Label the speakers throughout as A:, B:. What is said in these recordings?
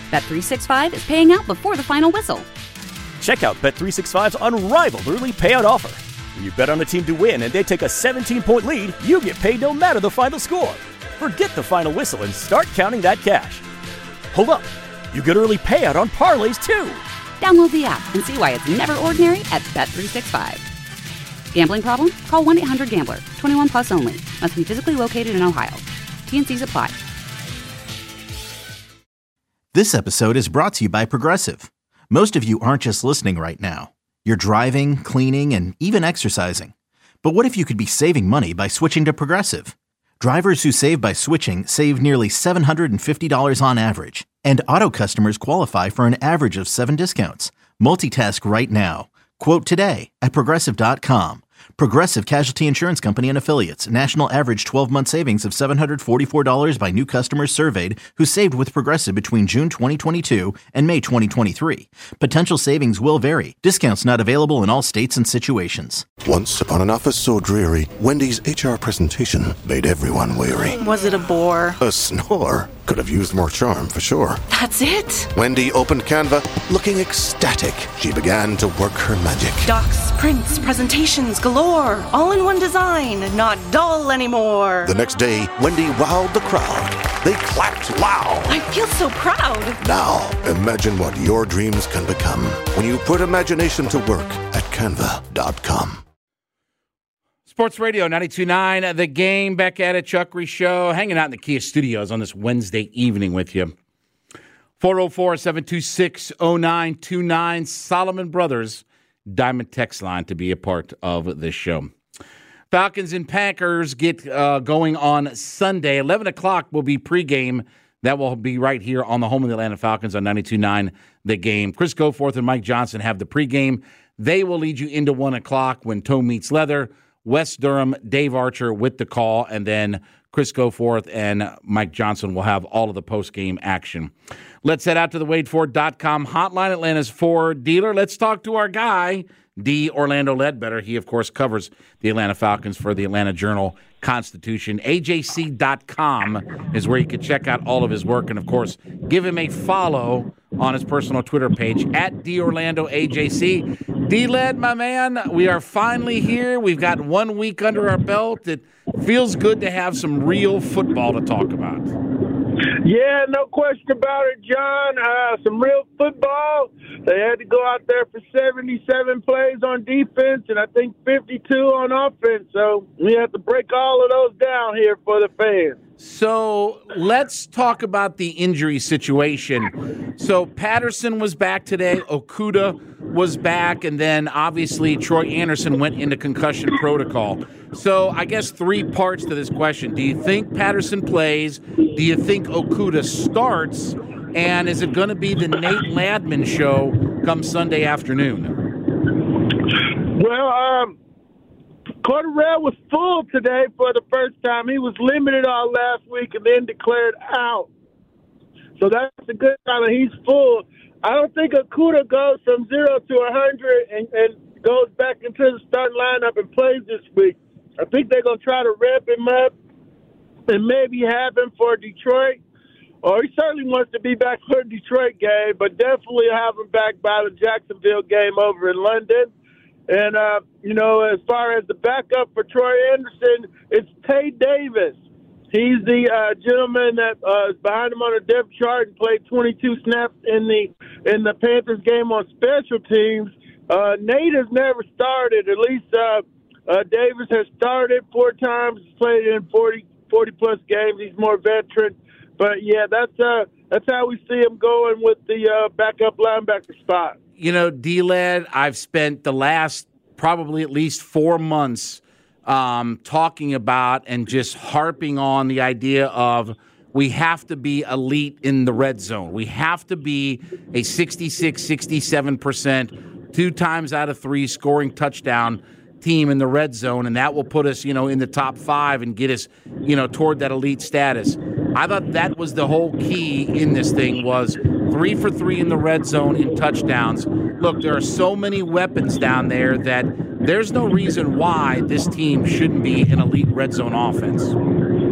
A: Bet365 is paying out before the final whistle.
B: Check out Bet365's unrivaled early payout offer. When you bet on a team to win and they take a 17-point lead, you get paid no matter the final score. Forget the final whistle and start counting that cash. Hold up. You get early payout on parlays, too.
A: Download the app and see why it's never ordinary at Bet365. Gambling problem? Call 1-800-GAMBLER. 21 plus only. Must be physically located in Ohio. T&Cs apply.
C: This episode is brought to you by Progressive. Most of you aren't just listening right now. You're driving, cleaning, and even exercising. But what if you could be saving money by switching to Progressive? Drivers who save by switching save nearly $750 on average. And auto customers qualify for an average of 7 discounts. Multitask right now. Quote today at Progressive.com. Progressive Casualty Insurance Company and Affiliates. National average 12-month savings of $744 by new customers surveyed who saved with Progressive between June 2022 and May 2023. Potential savings will vary. Discounts not available in all states and situations.
D: Once upon an office so dreary, Wendy's HR presentation made everyone weary.
E: Was it a bore?
D: A snore. Could have used more charm, for sure.
E: That's it?
D: Wendy opened Canva, looking ecstatic. She began to work her magic.
E: Docs, prints, presentations galore. All in one design. Not dull anymore.
D: The next day, Wendy wowed the crowd. They clapped loud.
E: I feel so proud.
D: Now, imagine what your dreams can become when you put imagination to work at Canva.com.
F: Sports Radio 92.9, The Game, back at it, Chuck Reese Show, hanging out in the Kia Studios on this Wednesday evening with you. 404-726-0929, Solomon Brothers Diamond Text line to be a part of this show. Falcons and Packers get going on Sunday. 11 o'clock will be pregame. That will be right here on the home of the Atlanta Falcons on 92.9, The Game. Chris Goforth and Mike Johnson have the pregame. They will lead you into 1 o'clock when toe meets leather. Wes Durham, Dave Archer with the call, and then Chris Goforth and Mike Johnson will have all of the post-game action. Let's head out to the WadeFord.com hotline, Atlanta's Ford dealer. Let's talk to our guy, D. Orlando Ledbetter. He, of course, covers the Atlanta Falcons for the Atlanta Journal-Constitution. AJC.com is where you can check out all of his work, and, of course, give him a follow on his personal Twitter page, at DOrlandoAJC. D-Led, my man, we are finally here. We've got 1 week under our belt. It feels good to have some real football to talk about.
G: Yeah, no question about it, John. Some real football. They had to go out there for 77 plays on defense and I think 52 on offense. So we have to break all of those down here for the fans.
F: So let's talk about the injury situation. So Patterson was back today. Okudah was back. And then obviously Troy Anderson went into concussion protocol. So I guess 3 parts to this question. Do you think Patterson plays? Do you think Okudah starts? And is it going to be the Nate Ladman show come Sunday afternoon?
G: Well, Cordarrelle was full today for the first time. He was limited all last week and then declared out. So that's a good sign that he's full. I don't think Okudah goes from 0 to 100 and goes back into the starting lineup and plays this week. I think they're going to try to ramp him up and maybe have him for Detroit. Or he certainly wants to be back for the Detroit game, but definitely have him back by the Jacksonville game over in London. And, as far as the backup for Troy Anderson, it's Tay Davis. He's the gentleman that is behind him on the depth chart and played 22 snaps in the Panthers game on special teams. Nate has never started. At least Davis has started 4 times. He's played in 40-plus games. He's more veteran. But, yeah, that's how we see him going with the backup linebacker spot.
F: You know, D-Led, I've spent the last probably at least 4 months talking about and just harping on the idea of we have to be elite in the red zone. We have to be a 66, 67%, 2 times out of 3 scoring touchdown team in the red zone, and that will put us, in the top 5 and get us, toward that elite status. I thought that was the whole key in this thing was 3 for 3 in the red zone in touchdowns. Look, there are so many weapons down there that there's no reason why this team shouldn't be an elite red zone offense.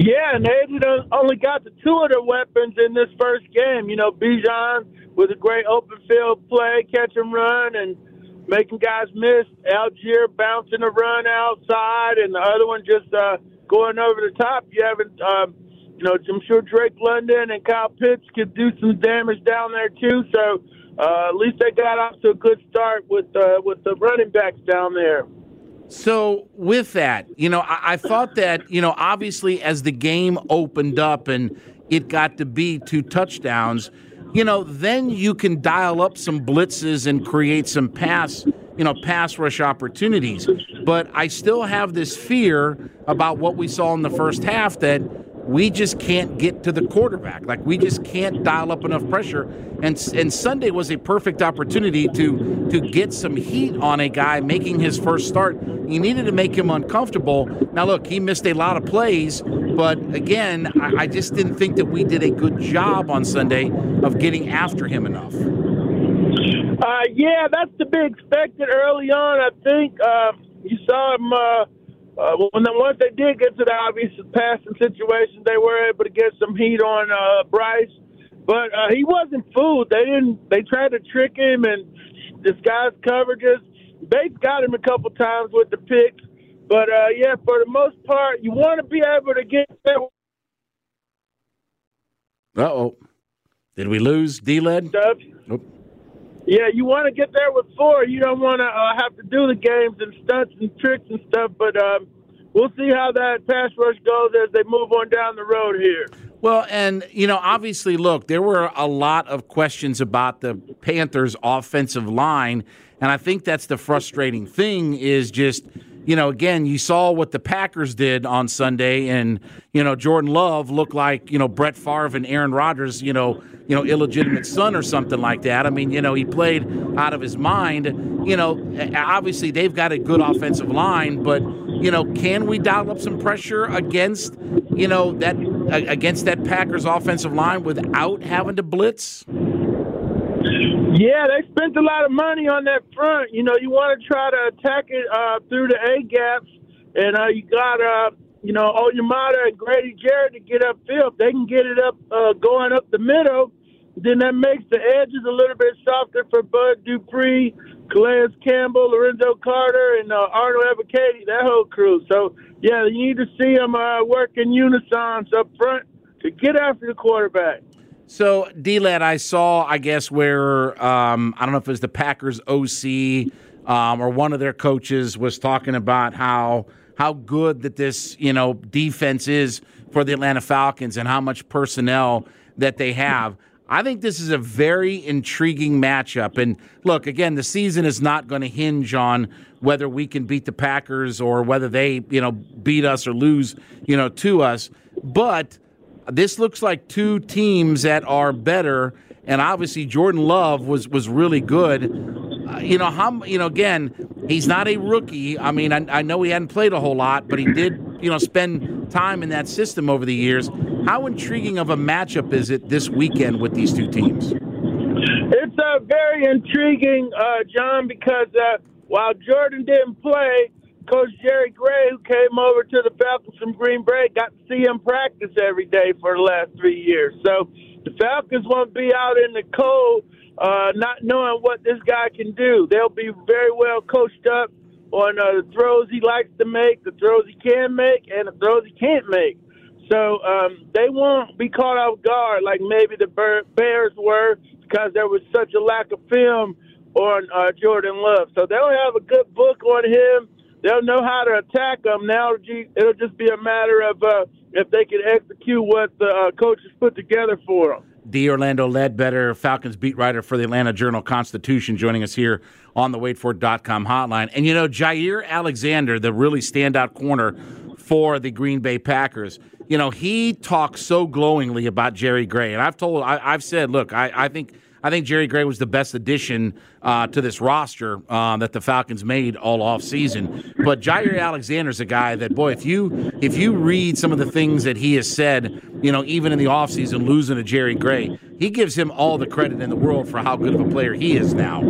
G: Yeah, and they only got the two of their weapons in this first game. You know, Bijan with a great open field play, catch and run, and making guys miss. Algier bouncing a run outside, and the other one just going over the top. You haven't, I'm sure Drake London and Kyle Pitts could do some damage down there too. So at least they got off to a good start with the running backs down there.
F: So with that, I thought that, obviously as the game opened up and it got to be 2 touchdowns, then you can dial up some blitzes and create some pass rush opportunities. But I still have this fear about what we saw in the first half, that we just can't get to the quarterback. Like, we just can't dial up enough pressure. And Sunday was a perfect opportunity to get some heat on a guy making his first start. You needed to make him uncomfortable. Now, look, he missed a lot of plays, but again, I just didn't think that we did a good job on Sunday of getting after him enough.
G: Yeah, that's to be expected early on. I think you saw him once they did get to the obvious passing situation, they were able to get some heat on Bryce. But he wasn't fooled. They tried to trick him and disguise coverages. They got him a couple times with the picks. But, for the most part, you want to be able to get there.
F: Uh-oh. Did we lose D-Led? Nope.
G: Yeah, you want to get there with 4. You don't want to have to do the games and stunts and tricks and stuff. But we'll see how that pass rush goes as they move on down the road here.
F: Well, and, obviously, look, there were a lot of questions about the Panthers' offensive line, and I think that's the frustrating thing is just, again, you saw what the Packers did on Sunday, and, Jordan Love looked like, Brett Favre and Aaron Rodgers, illegitimate son or something like that. I mean, he played out of his mind. Obviously they've got a good offensive line, but, can we dial up some pressure against, against that Packers offensive line without having to blitz?
G: Yeah, they spent a lot of money on that front. You want to try to attack it through the A-gaps, and you got, Onyemata and Grady Jarrett to get upfield. They can get it up going up the middle. Then that makes the edges a little bit softer for Bud Dupree, Calais Campbell, Lorenzo Carter, and Arnold Evacati, that whole crew. So, yeah, you need to see them work in unison up front to get after the quarterback.
F: So, D-Led, I saw, I guess, where, I don't know if it was the Packers OC or one of their coaches was talking about how good that this, defense is for the Atlanta Falcons and how much personnel that they have. I think this is a very intriguing matchup. And look, again, the season is not going to hinge on whether we can beat the Packers or whether they, beat us or lose, to us. But this looks like 2 teams that are better. And obviously Jordan Love was really good. Again, he's not a rookie. I mean, I know he hadn't played a whole lot, but he did, spend time in that system over the years. How intriguing of a matchup is it this weekend with these 2 teams?
G: It's very intriguing, John, because while Jordan didn't play, Coach Jerry Gray, who came over to the Falcons from Green Bay, got to see him practice every day for the last 3 years. So the Falcons won't be out in the cold not knowing what this guy can do. They'll be very well coached up on the throws he likes to make, the throws he can make, and the throws he can't make. So they won't be caught off guard like maybe the Bears were because there was such a lack of film on Jordan Love. So they'll have a good book on him. They'll know how to attack him. Now it'll just be a matter of if they can execute what the coaches put together for them.
F: D. Orlando Ledbetter, Falcons beat writer for the Atlanta Journal-Constitution, joining us here on the WaitFor.com hotline. And, Jair Alexander, the really standout corner for the Green Bay Packers, he talks so glowingly about Jerry Gray. And I've said, look, I think Jerry Gray was the best addition to this roster that the Falcons made all offseason. But Jair Alexander's a guy that, boy, if you read some of the things that he has said, even in the offseason, losing to Jerry Gray, he gives him all the credit in the world for how good of a player he is now.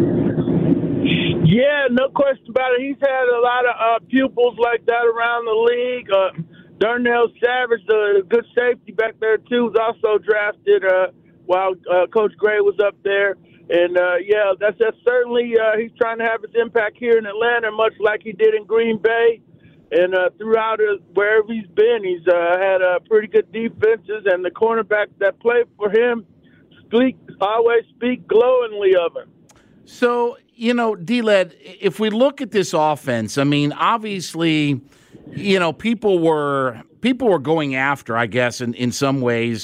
G: Yeah, no question about it. He's had a lot of pupils like that around the league. Darnell Savage, the good safety back there, too, was also drafted while Coach Gray was up there. And, that's certainly he's trying to have his impact here in Atlanta, much like he did in Green Bay. And throughout wherever he's been, he's had pretty good defenses, and the cornerbacks that play for him always speak glowingly of him.
F: So, D-Led, if we look at this offense, I mean, obviously, people were going after, I guess, in some ways,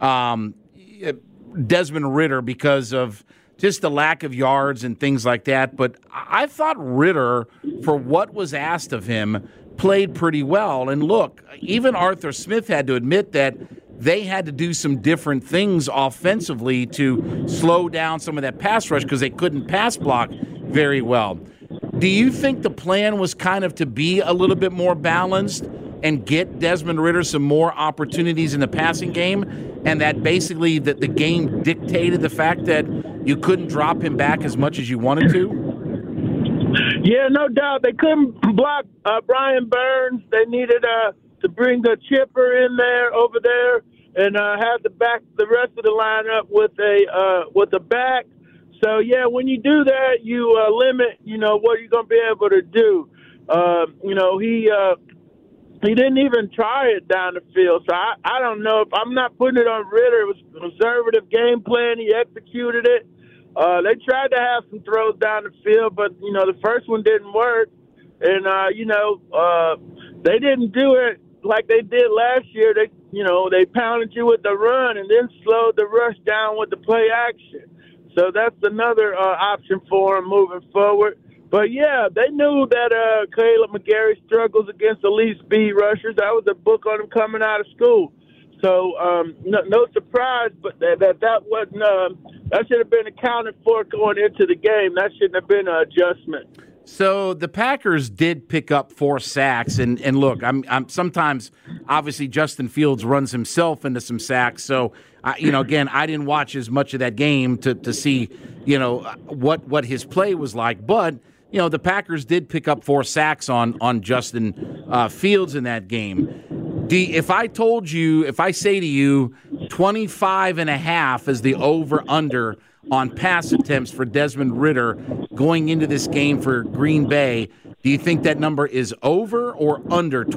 F: Desmond Ridder because of just the lack of yards and things like that. But I thought Ridder, for what was asked of him, played pretty well. And look, even Arthur Smith had to admit that they had to do some different things offensively to slow down some of that pass rush because they couldn't pass block very well. Do you think the plan was kind of to be a little bit more balanced and get Desmond Ridder some more opportunities in the passing game, and that basically that the game dictated the fact that you couldn't drop him back as much as you wanted to?
G: Yeah, no doubt. They couldn't block Brian Burns. They needed to bring the chipper in there over there and have the rest of the lineup with a back. So yeah, when you do that, you limit what you're gonna be able to do. He didn't even try it down the field. So I don't know if I'm not putting it on Ridder. It was a conservative game plan. He executed it. They tried to have some throws down the field, but, the first one didn't work. And, they didn't do it like they did last year. They pounded you with the run and then slowed the rush down with the play action. So that's another option for them moving forward. But, yeah, they knew that Caleb McGarry struggles against elite speed rushers. That was a book on him coming out of school. So no surprise, but that wasn't that should have been accounted for going into the game. That shouldn't have been an adjustment.
F: So the Packers did pick up 4 sacks, and look, I'm sometimes obviously Justin Fields runs himself into some sacks. So again, I didn't watch as much of that game to see what his play was like, but the Packers did pick up 4 sacks on Justin Fields in that game. If I say to you 25.5 is the over-under on pass attempts for Desmond Ridder going into this game for Green Bay, do you think that number is over or under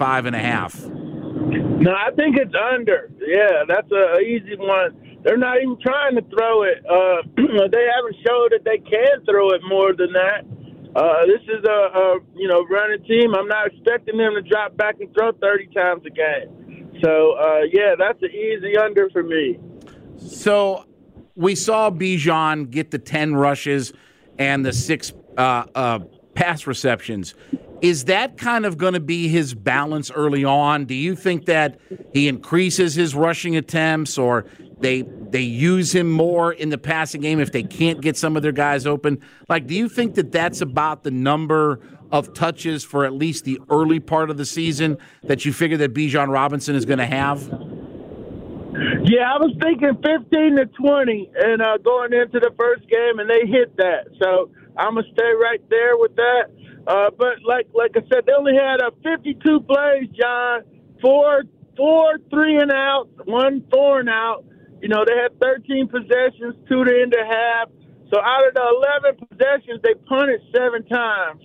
F: 25.5?
G: No, I think it's under. Yeah, that's an easy one. They're not even trying to throw it. They haven't showed that they can throw it more than that. This is a running team. I'm not expecting them to drop back and throw 30 times a game. So, that's an easy under for me.
F: So we saw Bijan get the 10 rushes and the 6 pass receptions. Is that kind of going to be his balance early on? Do you think that he increases his rushing attempts or they use him more in the passing game if they can't get some of their guys open? Like, do you think that that's about the number of touches for at least the early part of the season that you figure that Bijan Robinson is going to have?
G: Yeah, I was thinking 15 to 20 and going into the first game, and they hit that. So I'm going to stay right there with that. But like I said, they only had 52 plays, John. 4 3 and out, 1 4 and out. They had 13 possessions, 2 to end the half. So out of the 11 possessions, they punted 7 times.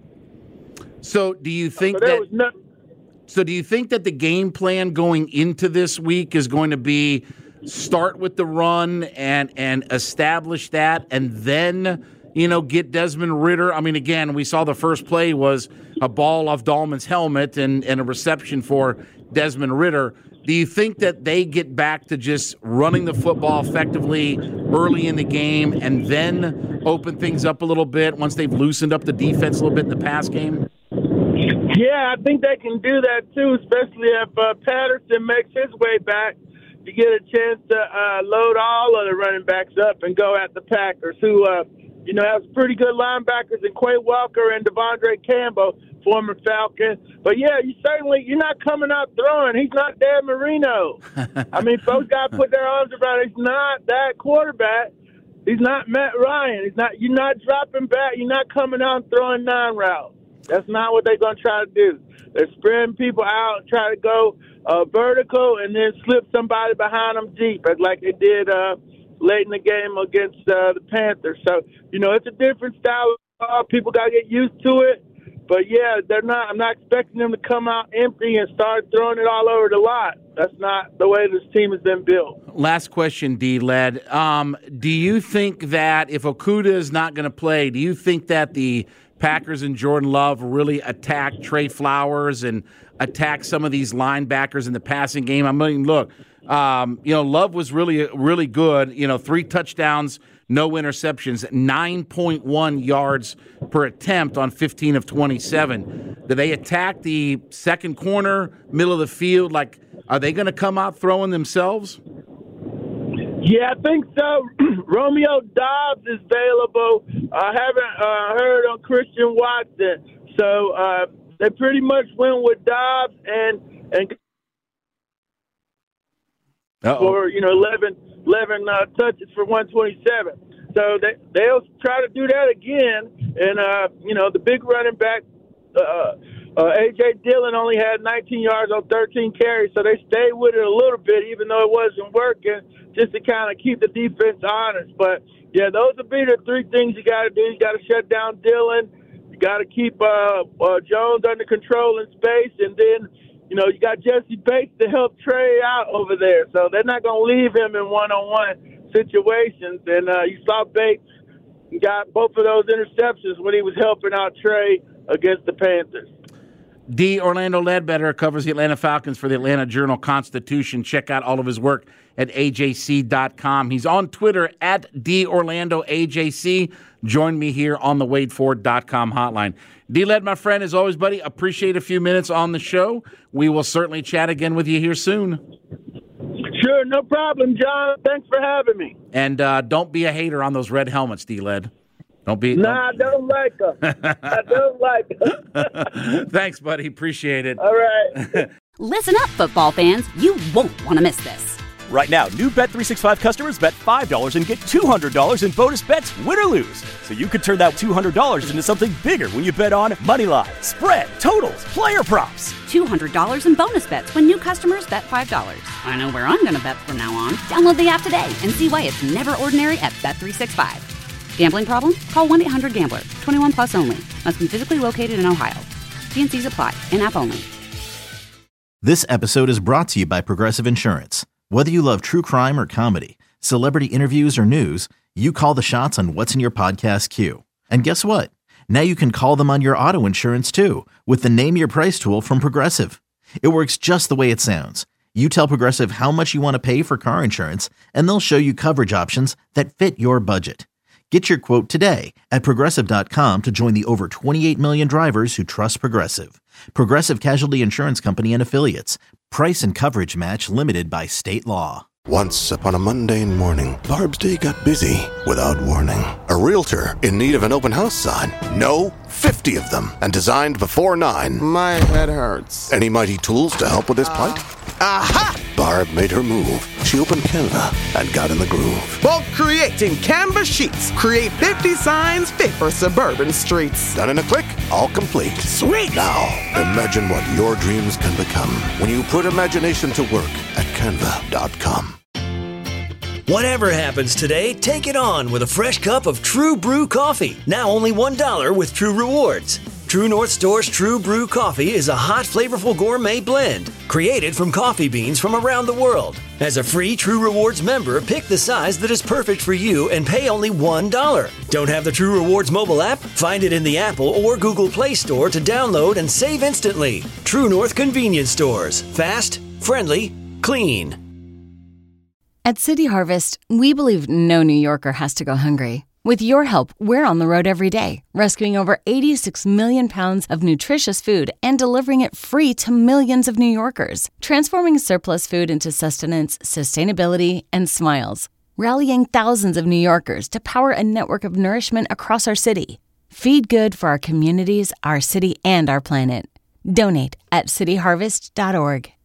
F: So do you think So do you think that the game plan going into this week is going to be start with the run and establish that and then, get Desmond Ridder? I mean, again, we saw the first play was a ball off Dahlman's helmet and a reception for Desmond Ridder. Do you think that they get back to just running the football effectively early in the game and then open things up a little bit once they've loosened up the defense a little bit in the pass game?
G: Yeah, I think they can do that too, especially if Patterson makes his way back to get a chance to load all of the running backs up and go at the Packers, who, has pretty good linebackers in Quay Walker and Devondre Campbell, former Falcon. But, yeah, you're not coming out throwing. He's not Dan Marino. I mean, folks got to put their arms around it. He's not that quarterback. He's not Matt Ryan. You're not dropping back. You're not coming out and throwing 9 routes. That's not what they're going to try to do. They're spreading people out, try to go vertical, and then slip somebody behind them deep, like they did late in the game against the Panthers. So, it's a different style. People got to get used to it. But, yeah, I'm not expecting them to come out empty and start throwing it all over the lot. That's not the way this team has been built.
F: Last question, D-Led. Do you think that if Okudah is not going to play, do you think that the Packers and Jordan Love really attack Trey Flowers and attack some of these linebackers in the passing game? I mean, look, Love was really good. 3 touchdowns, no interceptions, 9.1 yards per attempt on 15 of 27. Do they attack the second corner, middle of the field? Like, are they going to come out throwing themselves?
G: Yeah, I think so. Romeo Doubs is available. I haven't heard on Christian Watson. So they pretty much went with Doubs and for 11 touches for 127. So they'll try to do that again. And the big running back, A.J. Dillon, only had 19 yards on 13 carries, so they stayed with it a little bit, even though it wasn't working, just to kind of keep the defense honest. But yeah, those would be the 3 things you got to do. You got to shut down Dillon. You got to keep Jones under control in space, and then you got Jesse Bates to help Trey out over there. So they're not going to leave him in one-on-one situations. And you saw Bates got both of those interceptions when he was helping out Trey against the Panthers.
F: D. Orlando Ledbetter covers the Atlanta Falcons for the Atlanta Journal-Constitution. Check out all of his work at AJC.com. He's on Twitter at DOrlandoAJC. Join me here on the WadeFord.com hotline. D-Led, my friend, as always, buddy, appreciate a few minutes on the show. We will certainly chat again with you here soon.
G: Sure, no problem, John. Thanks for having me.
F: And don't be a hater on those red helmets, D-Led. Don't be.
G: Nah, I don't like them. I don't like them.
F: Thanks, buddy. Appreciate it.
G: All right.
A: Listen up, football fans. You won't want to miss this.
B: Right now, new Bet365 customers bet $5 and get $200 in bonus bets, win or lose. So you could turn that $200 into something bigger when you bet on moneyline, spread, totals, player props.
A: $200 in bonus bets when new customers bet $5. I know where I'm going to bet from now on. Download the app today and see why it's never ordinary at Bet365. Gambling problem? Call 1-800-GAMBLER. 21 plus only. Must be physically located in Ohio. T&Cs apply. In-app only.
C: This episode is brought to you by Progressive Insurance. Whether you love true crime or comedy, celebrity interviews or news, you call the shots on what's in your podcast queue. And guess what? Now you can call them on your auto insurance too with the Name Your Price tool from Progressive. It works just the way it sounds. You tell Progressive how much you want to pay for car insurance, and they'll show you coverage options that fit your budget. Get your quote today at Progressive.com to join the over 28 million drivers who trust Progressive. Progressive Casualty Insurance Company and Affiliates. Price and coverage match limited by state law.
D: Once upon a mundane morning, Barb's day got busy without warning. A realtor in need of an open house sign. No, 50 of them, and designed before 9.
H: My head hurts.
D: Any mighty tools to help with his plight?
H: Aha!
D: Barb made her move. She opened Canva and got in the groove.
H: Bulk creating Canva sheets. Create 50 signs fit for suburban streets.
D: Done in a click, all complete.
H: Sweet!
D: Now, imagine what your dreams can become when you put imagination to work at Canva.com.
I: Whatever happens today, take it on with a fresh cup of True Brew coffee. Now only $1 with True Rewards. True North Store's True Brew coffee is a hot, flavorful gourmet blend created from coffee beans from around the world. As a free True Rewards member, pick the size that is perfect for you and pay only $1. Don't have the True Rewards mobile app? Find it in the Apple or Google Play Store to download and save instantly. True North Convenience Stores. Fast, friendly, clean.
J: At City Harvest, we believe no New Yorker has to go hungry. With your help, we're on the road every day, rescuing over 86 million pounds of nutritious food and delivering it free to millions of New Yorkers, transforming surplus food into sustenance, sustainability, and smiles, rallying thousands of New Yorkers to power a network of nourishment across our city. Feed good for our communities, our city, and our planet. Donate at cityharvest.org.